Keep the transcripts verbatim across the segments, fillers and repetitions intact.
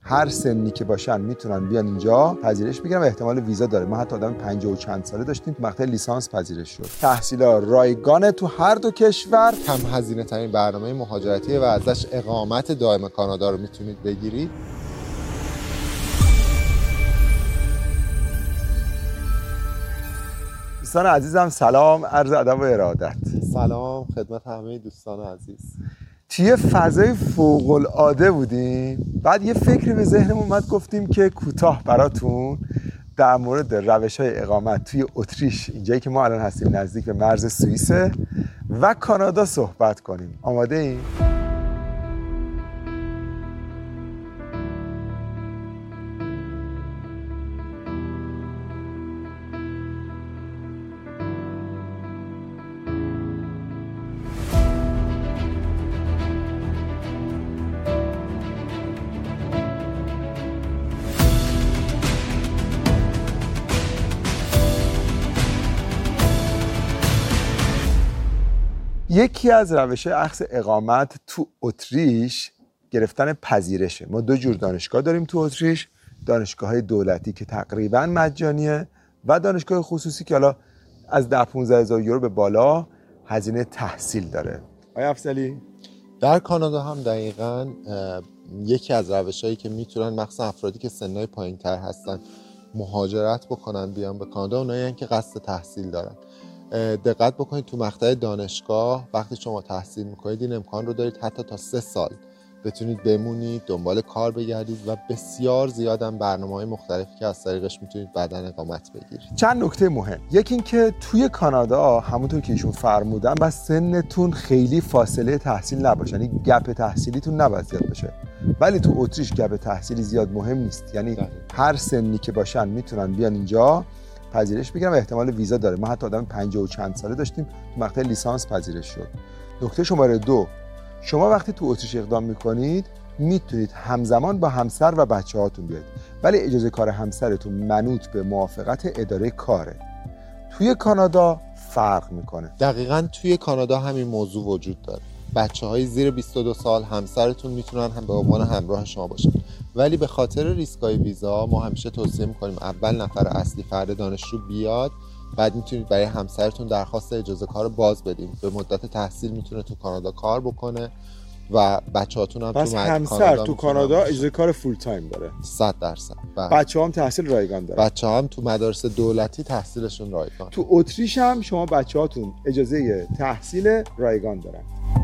هر سنی که باشن میتونن بیان اینجا پذیرش بگیرن و احتمال ویزا داره. ما حتی آدم پنجاه و چند ساله داشتیم که مقطع لیسانس پذیرش شد. تحصیلات رایگانه تو هر دو کشور. کم هزینه ترین برنامه مهاجرتی و ازش اقامت دائم کانادا رو میتونید بگیرید. دوستان عزیزم سلام، عرض ادب و ارادت. سلام خدمت همه دوستان عزیز. توی فضای فوق العاده بودیم، بعد یه فکری به ذهنمون اومد، گفتیم که کوتاه براتون در مورد روش‌های اقامت توی اتریش، اینجایی که ما الان هستیم نزدیک به مرز سوئیس و کانادا صحبت کنیم. آماده ایم؟ یکی از روش‌های اخذ اقامت تو اتریش گرفتن پذیرشه. ما دو جور دانشگاه داریم تو اتریش، دانشگاه‌های دولتی که تقریباً مجانیه و دانشگاه خصوصی که حالا از ده پانزده هزار یورو به بالا هزینه تحصیل داره. آقای افضلی، در کانادا هم دقیقاً یکی از روش‌هایی که میتونن مخصوصا افرادی که سنای پایین‌تر هستن مهاجرت بکنن بیان به کانادا، اونایی که قصد تحصیل دارن. دقت بکنید تو مقطع دانشگاه وقتی شما تحصیل میکنید این امکان رو دارید حتی تا سه سال بتونید بمونید، دنبال کار بگردید و بسیار زیادم برنامه‌های مختلفی که از طریقش میتونید بعداً اقامت بگیرید. چند نکته مهم. یکی این که توی کانادا همونطور که ایشون فرمودن بس سنتون خیلی فاصله تحصیل نباشه، یعنی گپ تحصیلیتون نباید زیاد بشه. ولی تو اتریش گپ تحصیلی زیاد مهم نیست، یعنی ده. هر سنی که باشن میتونن بیان اینجا پذیرش بگیرن و احتمال ویزا داره. ما حتی آدم پنجاه و چند ساله داشتیم تو مقطع لیسانس پذیرش شد. نکته شماره دو، شما وقتی تو اتریش اقدام میکنید میتونید همزمان با همسر و بچه هاتون بیاید، ولی اجازه کار همسرتون منوط به موافقت اداره کاره. توی کانادا فرق میکنه. دقیقاً توی کانادا همین موضوع وجود داره. بچه های زیر بیست و دو سال همسرتون میتونن هم به عنوان همراه شما باشن، ولی به خاطر ریسکای ویزا ما همیشه توصیه میکنیم اول نفر اصلی فرد دانشجو بیاد، بعد میتونید برای همسرتون درخواست اجازه کار باز بدیم. به مدت تحصیل میتونه تو کانادا کار بکنه و بچه‌هاتون هم پس تو همسر تو کانادا اجازه کار فول تایم داره. صد درصد. بچه‌ها هم تحصیل رایگان داره. بچه‌ها هم تو مدارس دولتی تحصیلشون رایگان. تو اتریش هم شما بچه‌هاتون اجازه تحصیل رایگان دارن.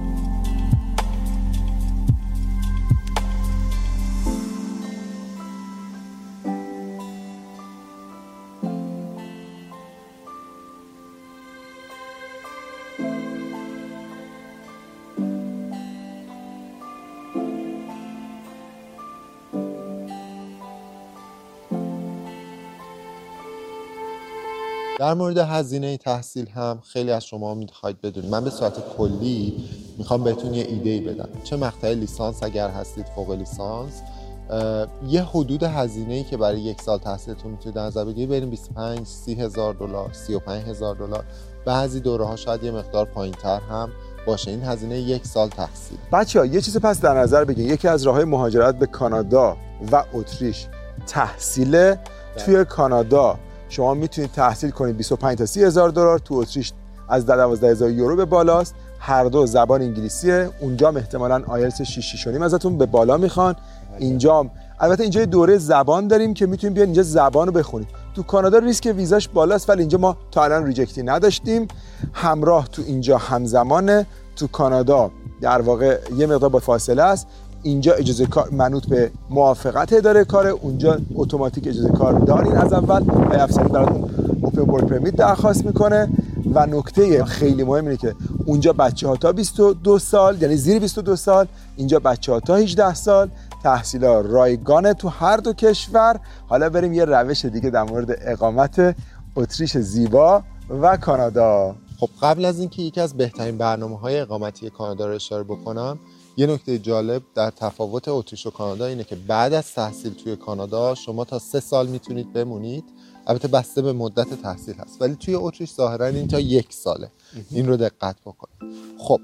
در مورد هزینه تحصیل هم خیلی از شما میخواید بدونید. من به صورت کلی میخوام بهتون یه ایده‌ای بدم. چه مقطع لیسانس اگر هستید، فوق لیسانس، یه حدود هزینه‌ای که برای یک سال تحصیلتون میتونید در نظر بگیرید بین بیست و پنج سی هزار دلار، سی و پنج هزار دلار، بعضی دوره‌ها شاید یه مقدار پایین‌تر هم باشه. این هزینه یک سال تحصیل. بچه‌ها یه چیز پس در نظر بگیرید، یکی از راه‌های مهاجرت به کانادا و اتریش تحصیل. توی کانادا شما میتونید تحصیل کنید بیست و پنج تا سی هزار دلار، تو اتریش از دوازده هزار یورو به بالاست. هر دو زبان انگلیسیه. اونجا احتمالاً آیلتس شش شش و نیم ازتون به بالا میخوان. اینجا البته اینجا دوره زبان داریم که میتونید بیان اینجا زبان رو بخونید. تو کانادا ریسک ویزاش بالاست ولی اینجا ما تا الان ریجکتی نداشتیم. همراه تو اینجا همزمانه. تو کانادا در واقع یه مقدار با فاصله است. اینجا اجازه کار منوط به موافقت اداره کاره، اونجا اتوماتیک اجازه کار دارین از اول و افسری براتون اوپن ورک پرمیت درخواست میکنه. و نکته خیلی مهم اینه که اونجا بچه‌ها تا بیست و دو سال، یعنی زیر بیست و دو سال، اینجا بچه‌ها تا هجده سال، تحصیلات رایگانه تو هر دو کشور. حالا بریم یه روش دیگه در مورد اقامت اتریش زیبا و کانادا. خب قبل از اینکه یکی از بهترین برنامه‌های اقامتی کانادا رو اشاره بکنم، یه نکته جالب در تفاوت اتریش و کانادا اینه که بعد از تحصیل توی کانادا شما تا سه سال میتونید بمونید، البته بسته به مدت تحصیل هست، ولی توی اتریش ظاهرا این تا یک ساله. این رو دقت بکنید. خب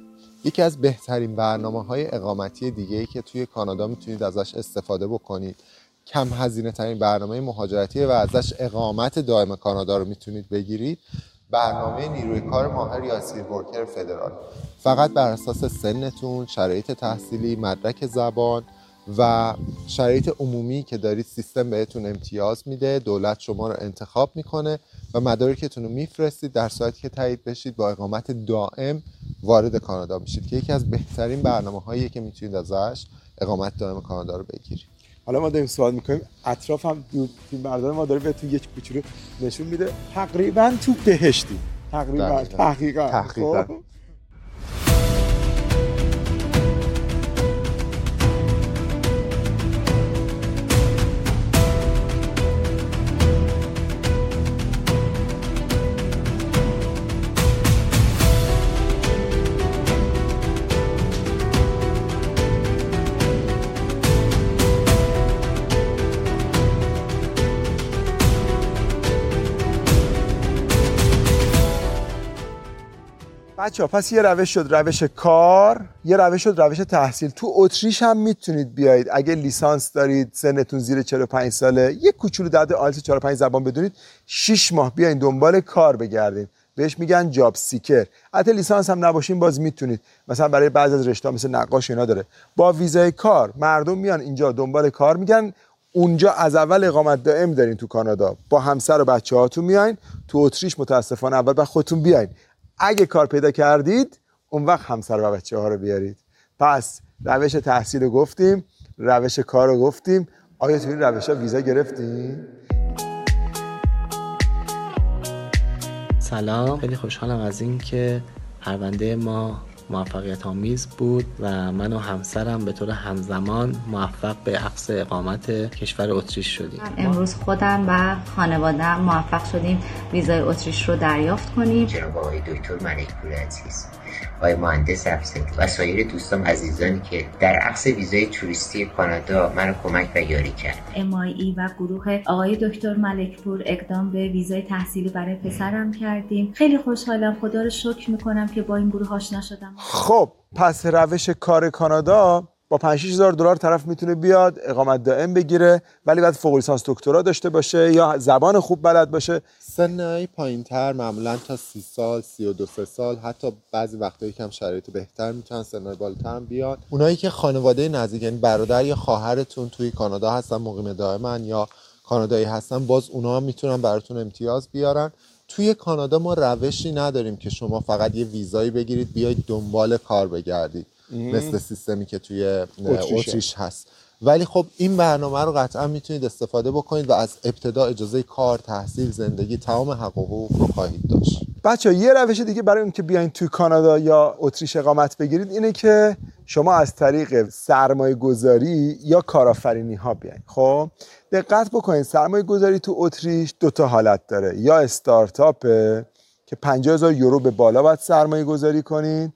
یکی از بهترین برنامه‌های اقامتی دیگه‌ای که توی کانادا میتونید ازش استفاده بکنید، کم هزینه ترین برنامه مهاجرتی و ازش اقامت دائم کانادا رو میتونید بگیرید، برنامه نیروی کار ماهر یا اسکیل ورکر فدرال. فقط بر اساس سنتون، شرایط تحصیلی، مدرک زبان و شرایط عمومی که دارید سیستم بهتون امتیاز میده، دولت شما رو انتخاب میکنه و مدارکتون رو میفرستید. در صورتی که تایید بشید با اقامت دائم وارد کانادا میشید که یکی از بهترین برنامه‌هاییه که میتونید ازش اقامت دائم کانادا رو بگیرید. حالا ما داریم سوال میکنیم، اطراف هم فیلم بردار ما داره بهتون یک کوچولو نشون میده تقریبا تو بهشتی، تقریبا تحقیقا تحقیقا بچه‌ها پس یه روش شد روش کار، یه روش شد روش تحصیل. تو اتریش هم میتونید بیایید اگه لیسانس دارید، سنتون زیر چهل و پنج ساله، یه کوچولو درد آیلتس چهار و پنج زبان بدونید، شش ماه بیاین دنبال کار بگردین، بهش میگن جاب سیکر. حتی لیسانس هم نباشین باز میتونید، مثلا برای بعضی از رشته‌ها مثل نقاش اینا داره، با ویزای کار مردم میان اینجا دنبال کار میگن. اونجا از اول اقامت دائم دارین تو کانادا، با همسر و بچه‌هاتون میاین. تو اتریش متاسفانه اول با خودتون بیاین، اگه کار پیدا کردید اون وقت همسر و بچه ها رو بیارید. پس روش تحصیل رو گفتیم، روش کار رو گفتیم. آیا تو این روش ها ویزا گرفتیم؟ سلام، خیلی خوشحالم از این که پرونده ما موفقیت آمیز بود و من و همسرم به طور همزمان موفق به اخذ اقامت کشور اتریش شدیم. امروز خودم و خانواده‌ام موفق شدیم ویزای اتریش رو دریافت کنیم. جناب آقای دکتر ملکپور عزیز، آقای مهندس افزایی و سایر دوستان عزیزانی که در اخذ ویزای توریستی کانادا منو کمک و یاری کرد. ام آی ای و گروه آقای دکتر ملکپور اقدام به ویزای تحصیلی برای پسرم کردیم. خیلی خوشحالم، خدا رو شکر میکنم که با این گروه آشنا شدم. خب پس روش کار کانادا با پنج شش هزار دلار طرف میتونه بیاد اقامت دائم بگیره، ولی باید فوق لیسانس دکترا داشته باشه یا زبان خوب بلد باشه. سنهای پایین‌تر معمولاً تا سی سال، سی و دو سال، حتی بعضی وقتا یکم شرایط بهتر میتونن سنهای بالاتر هم بیاد. اونایی که خانواده نزدیک، یعنی برادر یا خواهرتون توی کانادا هستن، مقیم دائمن یا کانادایی هستن، باز اونا هم میتونن براتون امتیاز بیارن. توی کانادا ما روشی نداریم که شما فقط یه ویزایی بگیرید بیاید دنبال کار بگردید مثل سیستمی که توی اتریش هست. ولی خب این برنامه رو قطعا میتونید استفاده بکنید و از ابتدا اجازه کار، تحصیل، زندگی، تمام حق و حقوق رو خواهید داشت. بچه یه روش دیگه برای اون که بیاین توی کانادا یا اتریش اقامت بگیرید اینه که شما از طریق سرمایه گذاری یا کارآفرینی ها بیاین. خب دقت بکنید، سرمایه گذاری تو اتریش دو تا حالت داره، یا استارتاپه که پنجاه هزار یورو به بالا باید سرمایه گذاری کنید،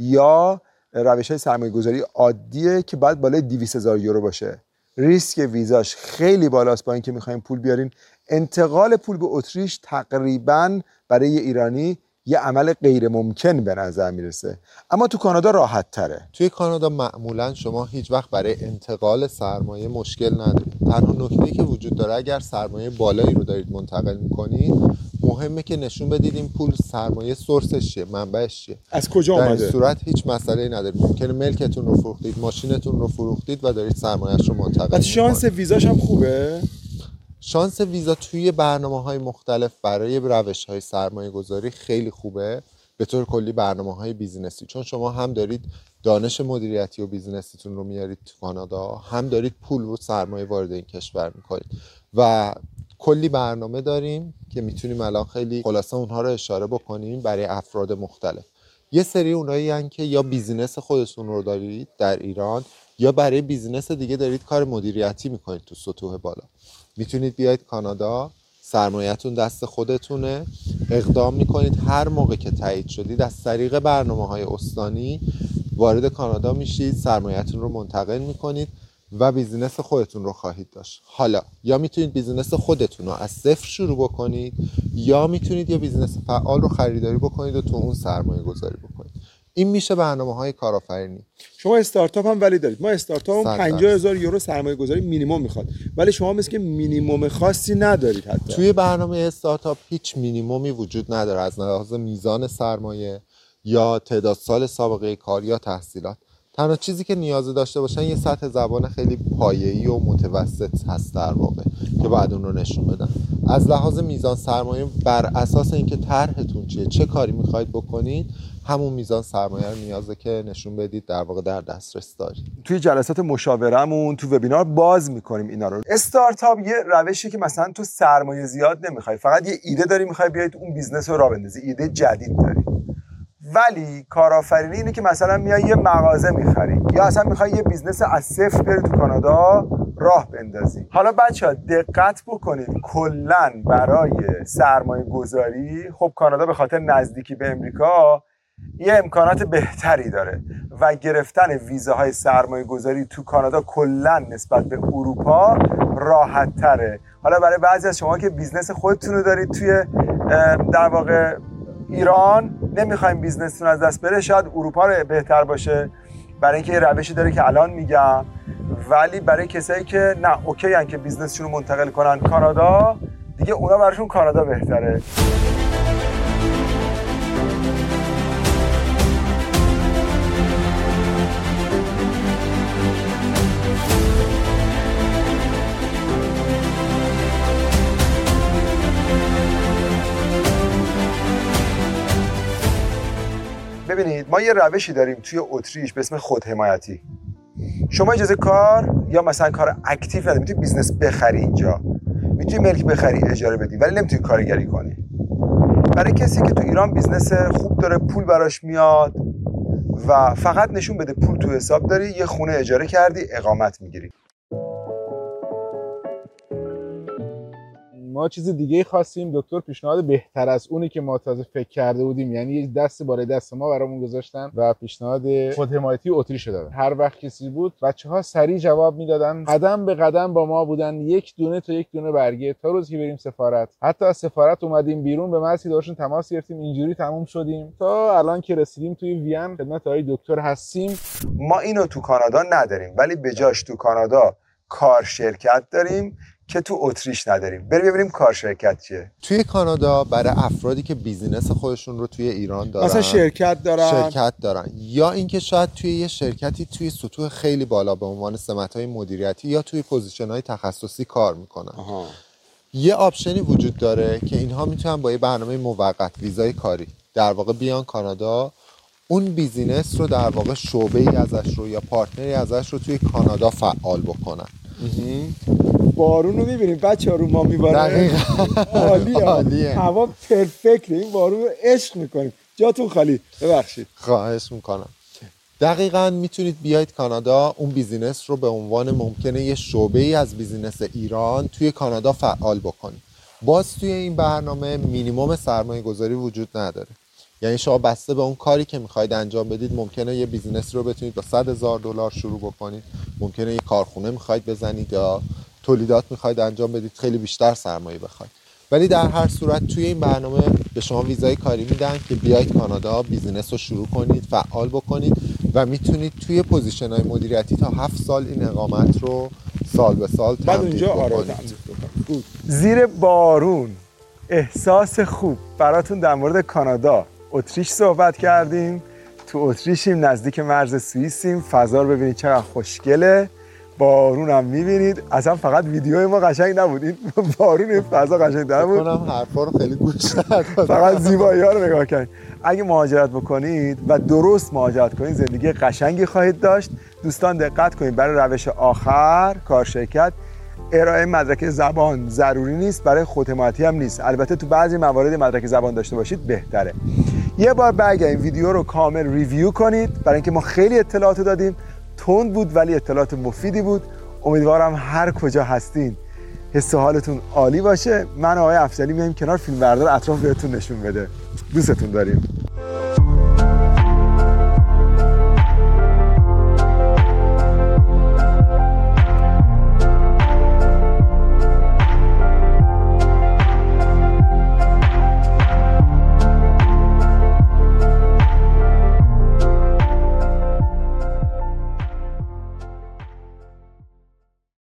یا روش های سرمایه گذاری عادیه که باید بالای دویست هزار یورو باشه. ریسک ویزاش خیلی بالاست، با اینکه میخوایم پول بیارین. انتقال پول به اتریش تقریباً برای یه ایرانی یه عمل غیر ممکن به نظر میرسه، اما تو کانادا راحت تره. توی کانادا معمولاً شما هیچ وقت برای انتقال سرمایه مشکل ندارید. تنها نکته‌ای که وجود داره اگر سرمایه بالایی رو دارید منتقل میکنید، مهمه که نشون بدید این پول سرمایه سورسش چیه، منبعش چیه، از کجا اومده. در این صورت هیچ مسئله‌ای نداره. ممکنه ملکتون رو فروختید، ماشینتون رو فروختید و دارید سرمایه‌اش رو منتقل میکنید. شانس ویزاش هم خوبه. شانس ویزا توی برنامه‌های مختلف برای روش‌های سرمایه‌گذاری خیلی خوبه. به طور کلی برنامه‌های بیزینسی، چون شما هم دارید دانش مدیریتی و بیزینسیتون رو میارید تو کانادا، هم دارید پول و سرمایه وارد این کشور میکنید و کلی برنامه داریم که میتونیم الان خیلی خلاصه اونها رو اشاره بکنیم برای افراد مختلف. یه سری اونایی هستن که یا بیزینس خودتون رو دارید در ایران یا برای بیزینس دیگه دارید کار مدیریتی میکنید تو سطوح بالا. میتونید بیاید کانادا، سرمایه‌تون دست خودتونه، اقدام میکنید، هر موقع که تایید شدید از طریق برنامه‌های استانی وارد کانادا میشید، سرمایه‌تون رو منتقل میکنید و بیزینس خودتون رو خواهید داشت. حالا یا میتونید بیزینس خودتون رو از صفر شروع بکنید یا میتونید یه بیزینس فعال رو خریداری بکنید و تو اون سرمایه گذاری بکنید. این میشه برنامه‌های کارآفرینی. شما استارتاپ هم ولی دارید. ما استارتاپ هم پنجاه هزار یورو سرمایه گذاری مینیمم میخواد، ولی شما مثل که مینیمم خاصی ندارید. حتی توی برنامه استارتاپ هیچ مینیممی وجود نداره از لحاظ میزان سرمایه یا تعداد سال سابقه کار یا تحصیلات. تنها چیزی که نیاز داشته باشن یه سطح زبان خیلی پایه‌ای و متوسط هست در واقع که بعد اون رو نشون بدن. از لحاظ میزان سرمایه بر اساس اینکه طرحتون چیه، چه کاری میخواید بکنید، همون میزان سرمایه رو نیازه که نشون بدید در واقع در دسترس دارید. توی جلسات مشاورهمون تو وبینار باز میکنیم اینا رو. استارتاپ یه روشی که مثلا تو سرمایه زیاد نمیخوای، فقط یه ایده داری میخوای بیاید اون بیزنس رو راه بندازی، ایده جدید داری. ولی کارآفرینی اینه که مثلا میای یه مغازه میخری یا اصلا میخوای یه بیزنس از صفر بری تو کانادا راه بندازی. حالا بچه‌ها دقت بکنید، کلاً برای سرمایه گذاری خب کانادا به خاطر نزدیکی به امریکا یه امکانات بهتری داره و گرفتن ویزاهای سرمایه گذاری تو کانادا کلاً نسبت به اروپا راحت تره. حالا برای بعضی از شما که بیزنس خودتون رو دارید توی در واقع ایران، نمیخوایم بیزنستون از دست بره، شاید اروپا رو بهتر باشه برای اینکه یه روشی داره که الان میگم. ولی برای کسایی که نه اوکی ان که بیزنسشون رو منتقل کنن کانادا، دیگه اونا براشون کانادا بهتره. ببینید ما یه روشی داریم توی اتریش به اسم خودحمایتی. شما اجازه کار یا مثلا کار اکتیو نداری، میتونی بیزنس بخری اینجا، میتونی ملک بخری اجاره بدی، ولی نمیتونی کارگری کنی. برای کسی که تو ایران بیزنس خوب داره، پول براش میاد و فقط نشون بده پول تو حساب داری، یه خونه اجاره کردی، اقامت میگیری. ما چیز دیگه خواستیم، دکتر پیشنهاد بهتر از اونی که ما تازه فکر کرده بودیم، یعنی یک دست بالای دست ما برامون گذاشتن و پیشنهاد خودحمایتی اتریش دادن. هر وقت کسی بود بچه‌ها سریع جواب میدادن، قدم به قدم با ما بودن، یک دونه تا یک دونه برگه تا روزی که بریم سفارت. حتی از سفارت اومدیم بیرون به محض داشتیم تماس گرفتیم، اینجوری تموم شدیم تا الان که رسیدیم توی وین خدمت آقای دکتر هستیم. ما اینو تو کانادا نداریم، ولی به جاش تو کانادا کار شرکت داریم که تو اتریش نداریم. بریم ببینیم کار شرکت چیه. توی کانادا برای افرادی که بیزینس خودشون رو توی ایران دارن، مثلا شرکت دارن شرکت دارن یا اینکه شاید توی یه شرکتی توی سطوح خیلی بالا به عنوان سمت‌های مدیریتی یا توی پوزیشن‌های تخصصی کار میکنن. آها. یه آپشنی وجود داره که اینها میتونن با یه برنامه موقت ویزای کاری در واقع بیان کانادا، اون بیزینس رو در واقع شعبه‌ای ازش رو یا پارتنری ازش رو توی کانادا فعال بکنن. بارون رو میبینیم بچه ها رو ما میباره. دقیقا عالیه عالیه، هوا پرفکته، این بارون رو عشق میکنیم. جاتون خالی، ببخشید. خواهش میکنم. دقیقاً میتونید بیاید کانادا، اون بیزینس رو به عنوان ممکنه یه شعبه‌ای از بیزینس ایران توی کانادا فعال بکنید. باز توی این برنامه مینیمم سرمایه گذاری وجود نداره، یعنی شما بسته به اون کاری که میخواید انجام بدید ممکنه یه بیزینس رو بتونید با صد هزار دلار شروع بکنید، ممکنه یه کارخونه میخواید بزنید یا تولیدات میخواید انجام بدید خیلی بیشتر سرمایه بخواید. ولی در هر صورت توی این برنامه به شما ویزای کاری میدن که بیاید کانادا بیزینس رو شروع کنید، فعال بکنید و میتونید توی پوزیشن‌های مدیریتی تا هفت سال این اقامت رو سال به سال تمدید بکنید. زیر بارون احساس خوب براتون در مورد کانادا اتریش صحبت کردیم. تو اتریشیم، نزدیک مرز سوئیسیم. فضا رو ببینید چقدر خوشگله، بارون هم میبینید. اصلا فقط ویدیوی ما قشنگ نبود، این بارون این فضا قشنگ در بود. فکر کنم حرفا رو خیلی گوش ندادم، فقط زیبایی ها رو نگاه کنید. اگه مهاجرت بکنید و درست مهاجرت کنید زندگی قشنگی خواهید داشت. دوستان دقت کنید، برای روش آخر کار شرکت ارائه مدرک زبان ضروری نیست، برای خودحمایتی هم نیست. البته تو بعضی موارد مدرک زبان داشته باشید بهتره. یه بار برگردید ویدیو رو کامل ریویو کنید، برای اینکه ما خیلی اطلاعات دادیم، تند بود ولی اطلاعات مفیدی بود. امیدوارم هر کجا هستین حس و حالتون عالی باشه. من و آقای افضلی میایم کنار فیلم بردار اطراف بهتون نشون بده. دوستتون داریم.